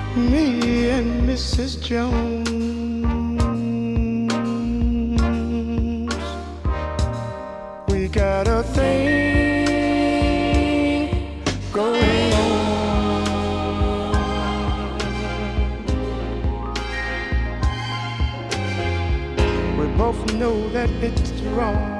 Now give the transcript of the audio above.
Me and Mrs. Jones, we got a thing going on. We both know that it's wrong.